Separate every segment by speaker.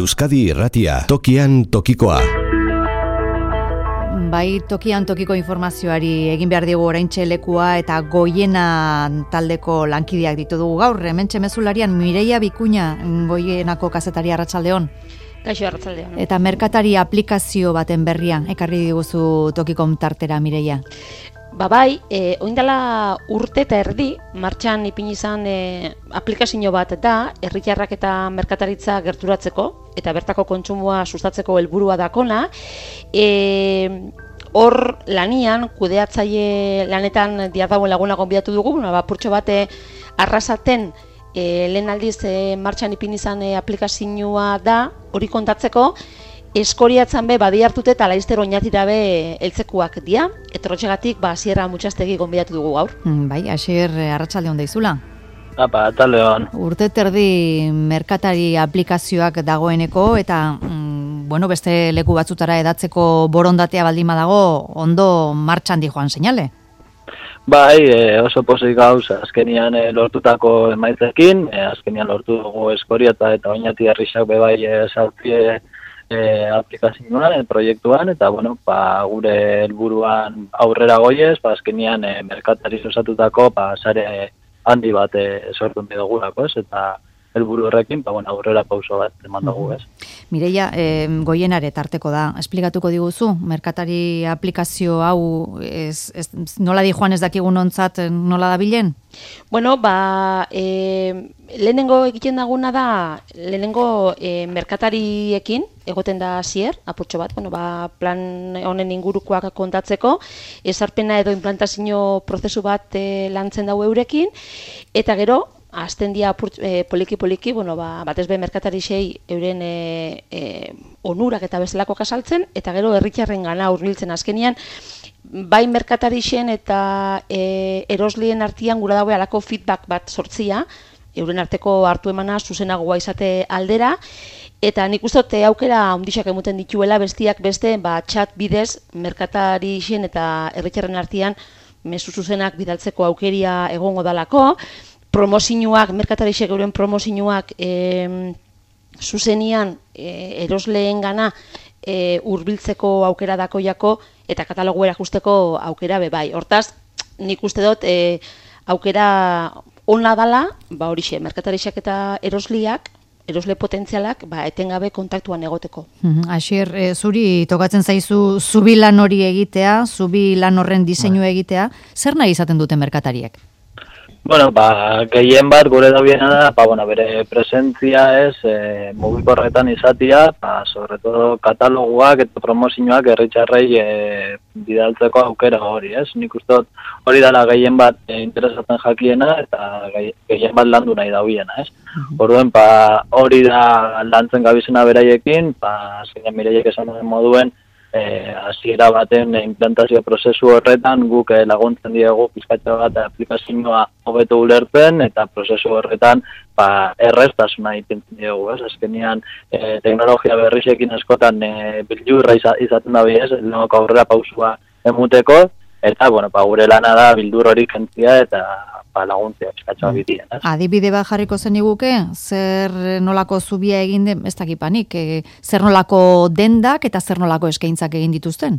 Speaker 1: Euskadi Irratia, tokian tokikoa.
Speaker 2: Bai, tokian tokiko informazioari egin behar digu oraintxe lekua eta Goiena taldeko lankideak ditugu gaur. Hementxe mezularian Mireia Bikuña, Goienako kazetari, arratsaldeon.
Speaker 3: Kaixo, arratsaldeon.
Speaker 2: Eta merkatari aplikazio baten berrian ekarri diguzu tokikom tartera, Mireia.
Speaker 3: Bai, oindala urte eta erdi, martxan ipini izan aplikazio bat da, herritarrak eta merkataritza gerturatzeko, eta bertako kontsumoa sustatzeko helburua dakona. Hor lanian, kudeatzaile lanetan diardauen laguna gonbidatu dugu, purtxo bate arrasaten lehen aldiz martxan ipini izan aplikazioa da, hori kontatzeko, eskoriatzen badi hartute eta laizter oinatira heltzekuak dia, eta hortxegatik Sierra Mutxastegi gonbidatu dugu gaur.
Speaker 2: Bai, Asier, arratsaldeon daizula.
Speaker 4: Arratsaldeon.
Speaker 2: Urte terdi merkatari aplikazioak dagoeneko eta beste leku batzutara edatzeko borondatea baldin badago, ondo martxan di joan seinale.
Speaker 4: Bai, oso pozik gauz, azkenian lortutako emaitzekin, azkenian lortu dugu eskoriata eta oinati herrixak bai saltie aplikazioan, proiektuan, eta gure helburuan aurrera goiez, azkenian merkatari osatutako sare handi bat sortu dugulako, eta helburu horrekin aurrera pauso bat eman dugu, ez.
Speaker 2: Mireia, Goienare tarteko da, esplikatuko diguzu, merkatari aplikazio hau nola di joan ez dakigun ontzat nola da bilen?
Speaker 3: Lehenengo egiten daguna da, merkatariekin egoten da Sier, apurtxo bat, plan honen ingurukoak kontatzeko, ezarpena edo implantazio prozesu bat lantzen dago eurekin, eta gero, azten dia poliki-poliki, batez be merkatarisei euren onurak eta bezalako kasaltzen, eta gero herritarren gana hurbiltzen azkenian, bai merkatarixen eta eroslien artean gura dago alako feedback bat sortzia, euren arteko hartu emana zuzenagoa izate aldera, eta nik uste aukera ondixak emuten dituela bestiak beste, txat bidez merkatarixen eta herritarren artean mezu zuzenak bidaltzeko aukeria egongo dalako, promozioak, merkatarixek euren promozioak zuzenian erosleen gana hurbiltzeko aukera dakoiako eta katalogu erakusteko aukera bai. Hortaz, nik uste dut aukera ona dala, horixe, merkatarixek eta erosle potentzialak, etengabe kontaktuan egoteko.
Speaker 2: Asier, zuri tokatzen zaizu zubi lan hori egitea, zubi lan horren diseinu egitea, zer nahi izaten dute merkatariek?
Speaker 4: Gehien bat gure dabiena da, bere presentzia ez, mugikorretan izatia, sobre todo kataloguak eta promozioak herritarrei bidaltzeko aukera hori, ez? Nik uste dut hori dela gehien bat interesatzen jakiena eta gehien bat landu nahi dabiena, ez? Orduen, hori da lantzen gabizena beraiekin, azkenean Mireiek esan den moduen, hasiera baten implantazio prozesu horretan guk laguntzen diegu pizkatxo bat aplikazioa hobeto ulertzen eta prozesu horretan erreztasuna ipintzen diegu, ez? Azkenean teknologia berrizekin askotan bildurra izaten da ez, lehenoko aurrera pausua emuteko, eta gure lana da bildur hori kentzia eta laguntzea pizkatxoa bitien, ez?
Speaker 2: Adibide bat jarriko zeniguke, zer nolako zubia egin den, ez dakipanik, zer nolako dendak eta zer nolako eskaintzak egin dituzten?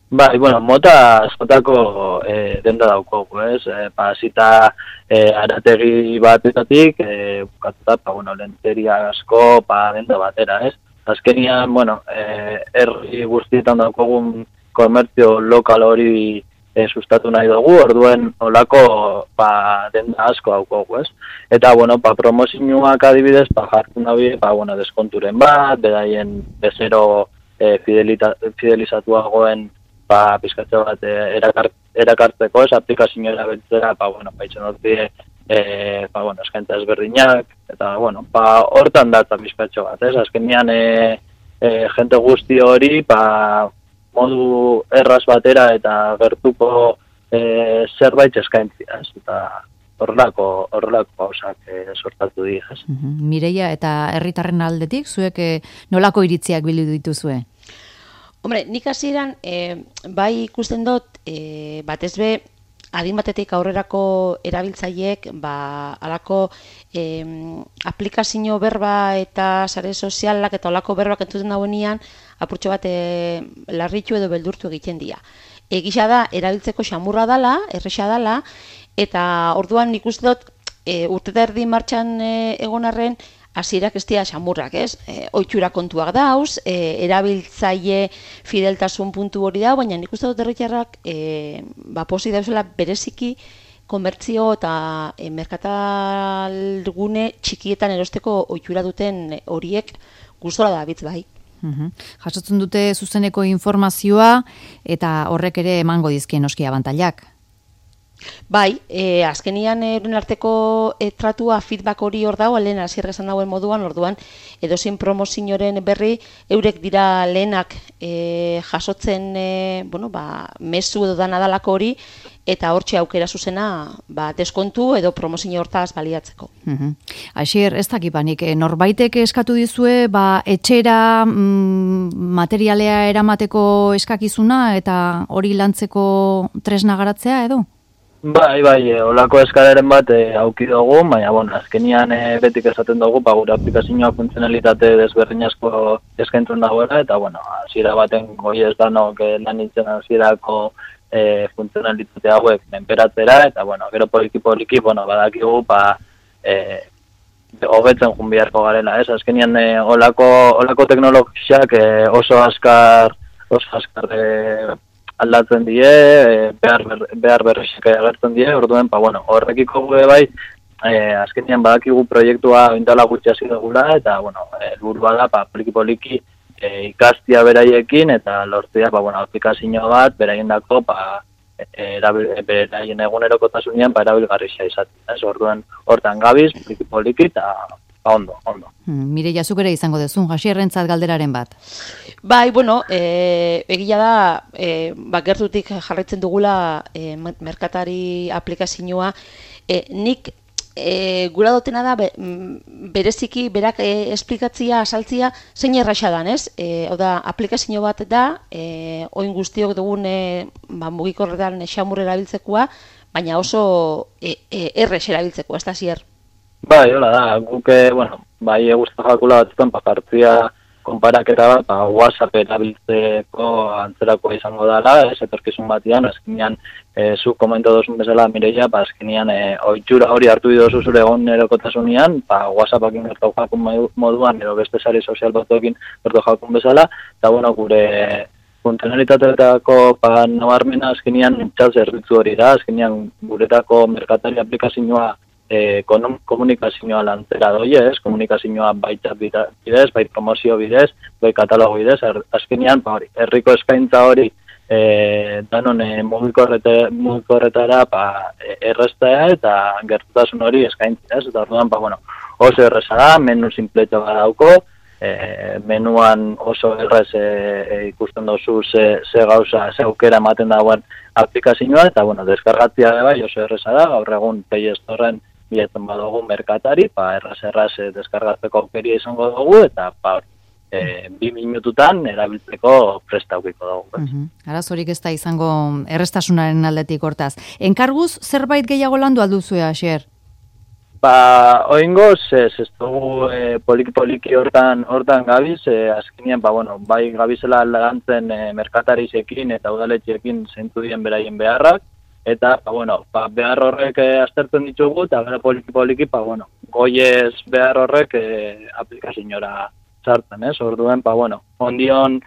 Speaker 4: Mota askotako denda daukogu, ez? Hasita arategi batetatik, bukatuta, lenteria asko, denda batera, ez? Azkenian, herri guztietan daukogun komertzio lokal hori sustatu nahi dugu, orduen olako denda asko daukogu, ez? Eta, promozioak adibidez, jartzen dabi, deskonturen bat, bedaien bezero fidelizatuagoen pizkatxo bat erakartzeko, ez aplikazio erabiltzera, itxen horti, eskaintza ezberdinak, eta, hortan datza pizkatxo bat, ez? Azkenean, jente guzti hori, modu erraz batera eta gertuko zerbait eskaintzia, eta horrelako gauzak sortatu dira.
Speaker 2: Mireia, eta herritarren aldetik, zuek nolako iritziak bildu dituzue?
Speaker 3: Hombre, nik hasieran bai ikusten dut, batez be, adin batetik aurrerako erabiltzaileek alako aplikazio berba eta sare sozialak eta olako berbak entzuten dauenean apurtxo bat larritu edo beldurtu egiten dira. Egisa da, erabiltzeko xamurra dala, erresa dala, eta orduan nik uste dut urte eta erdi martxan egon arren, hasierak ez dira xamurrak, ez? Ohitura kontuak dauz, erabiltzaile fideltasun puntu hori da, baina nik uste dut herritarrak posi dauzela bereziki komertzio eta merkatalgune txikietan erosteko ohitura duten horiek gustora dabiltz bai.
Speaker 2: Jasotzen dute zuzeneko informazioa eta horrek ere emango dizkien noski abantailak.
Speaker 3: Bai, azkenian euren arteko tratua feedback hori hor dago, lehen hasierra esan dagoen moduan, orduan edozein promozioren berri eurek dira lehenak jasotzen mezu edo danadalako hori, eta hortxe aukera zuzena deskontu edo promozio hortaz baliatzeko.
Speaker 2: Asier, ez dakipanik, norbaitek eskatu dizue etxera materialea eramateko eskakizuna eta hori lantzeko tresna garatzea edo?
Speaker 4: Bai, olako eskalaren bat auki dugu, baina, azkenian betik esaten dugu, gure aplikazioa funtzionalitate desberdin asko eskaintzen dagoela, eta, hasiera baten goi ez danok lan nintzen hasierako funtzionalitate hauek menperatzera, eta, gero poliki, badakigu, hobetzen jun biharko garela, ez? Azkenian olako teknologiak oso azkar aldatzen die, behar berrexek agertzen die, orduen, horrekiko gure bai, azkenean badakigu proiektua ointala gutxi hasi dugula, eta, helburua da, poliki ikastia beraiekin, eta lortzea, aplikazio bat, beraien dako, beraien egunerokotasunean, erabilgarria izatea, orduen, hortan gabiz, poliki, eta, ondo.
Speaker 2: Mireia, zuk ere izango dezun, Asierrentzat galderaren bat.
Speaker 3: Bai, egia da, gertutik jarraitzen dugula merkatari aplikazioa. Nik gura dutena da, bereziki, berak esplikatzia, asaltzia, zein erraxa dan, ez? Hau da, aplikazio bat da, oin guztiok dugun mugikorretan xamur erabiltzekoa, baina oso errex erabiltzekoa, ez da zier?
Speaker 4: Bai, hola da, guk, guztu jakula batzutan, jartzia konparaketa bat, WhatsApp erabiltzeko antzerako izango dela, etorkizun batian, azkenean, zu komento dozun bezala, Mireia, azkenean, ohitura hori hartu didozu zure egunerokotasunean, WhatsAppakin gertu jakun moduan, edo beste sare sozial batzuekin gertu jakun bezala, eta, gure funtzionalitateetako nabarmena azkenean txal zerbitzu hori da, azkenean guretako merkatari aplikazioa komunikazioa lantzera doi, komunikazioa bai chat bidez, bai promozio bidez, bai katalogo bidez, azkenean, herriko eskaintza hori danon mugikorretara errestea eta gertutasun hori eskaintzea, eta orduan, oso erreza da, menu simpletxo gara dauko, menuan oso errez ikusten dozu ze gauza, ze aukera ematen dagoen aplikazioa, eta, deskargatzia bai oso erreza da, gaur egun Play Storeen biletzen badugu merkatari, erraz deskargatzeko aukeria izango dugu, eta 2 minututan erabiltzeko prestaukiko dugu.
Speaker 2: Arazorik ez da izango errestasunaren aldetik hortaz. Enkarguz, zerbait gehiago landu alduzue, Asier?
Speaker 4: Oingoz, ez dugu poliki hortan gabiz, azkenean, bai gabizela lantzen merkatarizekin eta udaletxeekin zeintu dien beraien beharrak, eta, behar horrek aztertzen ditugu, eta gara poliki, goiez behar horrek aplikazioa sartzen, orduen, ondion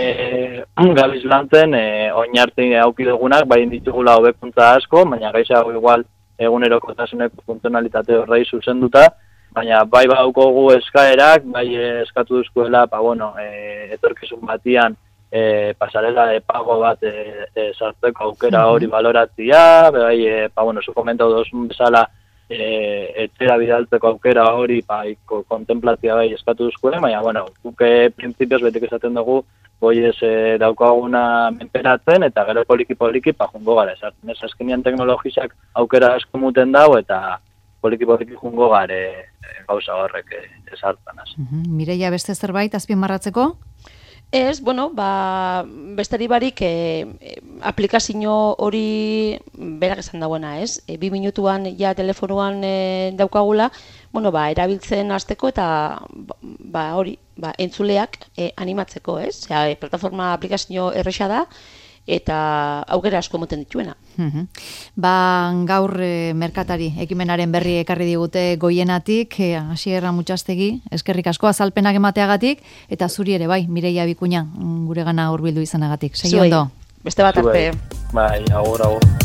Speaker 4: gabiz lantzen, oinarte aukidugunak, bai ditugula hobekuntza asko, baina gaizago igual egunerokotasuneko funtzionalitate horrei zuzenduta, baina bai badaukogu eskaerak, bai eskatu duzkuela, etorkizun batian pasarela de pago bat sartzeko aukera hori baloratzia, bai, zu komentau dozun bezala etxera bidaltzeko aukera hori kontemplatzia bai eskatu duzkuela, baina, guke printzipioz betik esaten dugu, goiez daukaguna menperatzen, eta gero poliki jungo gara esartzen. Ez azkenean teknologizak aukera asko muten dago, eta poliki jungo gare gauza horrek esartzen.
Speaker 2: Mireia, beste zerbait azpimarratzeko?
Speaker 3: Ez, bueno, bestari barik aplikazio hori berak esan dagoena, ez? 2 minutuan ja telefonoan daukagula, bueno, erabiltzen hasteko eta hori, entzuleak animatzeko, ez? Plataforma aplikazio erresa da eta aukera asko moten dituena.
Speaker 2: Gaur merkatari ekimenaren berri ekarri digute Goienatik, Asier Amutxastegi, eskerrik asko azalpenak emateagatik, eta zuri ere bai, Mireia Bikuña, guregana hurbildu izanagatik. Segi ondo.
Speaker 3: Beste bat arte.
Speaker 4: Bai, agur.